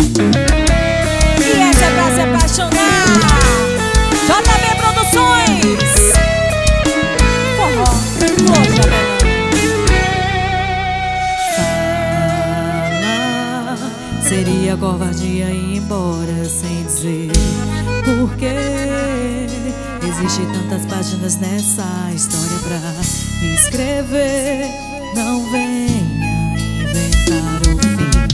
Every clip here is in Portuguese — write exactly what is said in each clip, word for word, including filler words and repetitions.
E essa é pra se apaixonar. J B Produções. Forró, Flor de Avelã. Falar seria covardia ir embora sem dizer por quê. Existem tantas páginas nessa história pra escrever. Não venha inventar o fim.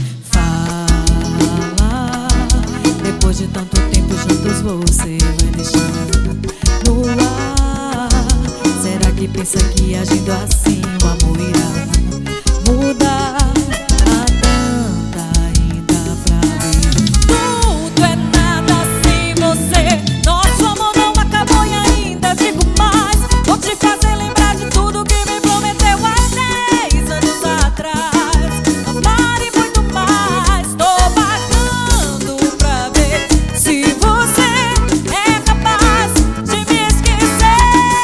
Fala, depois de tanto tempo juntos você vai deixando no ar. Será que pensa que agindo assim o amor irá mudar? Há tanta ainda pra ver. Tudo é nada sem você. Nosso amor não acabou e ainda digo mais. Vou te fazer lembrar de tudo que me prometeu há dez anos atrás. Amar e muito mais. Tô pagando pra ver se você é capaz de me esquecer.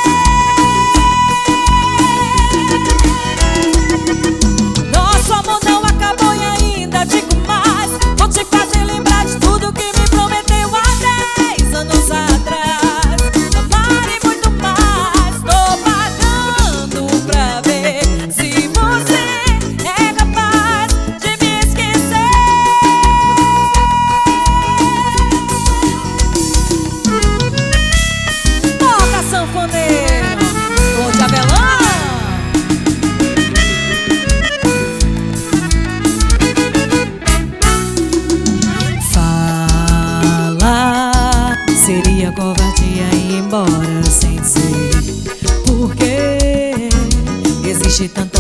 Nosso amor não acabou e ainda digo mais. Vou te fazer lembrar de tudo que me prometeu há dez anos atrás. Amar e muito mais. Tô pagando pra ver se você é capaz de me esquecer. Toca, sanfoneiro, Flor de Avelã. Falar seria covardia ir embora sem dizer por quê. Existe tanta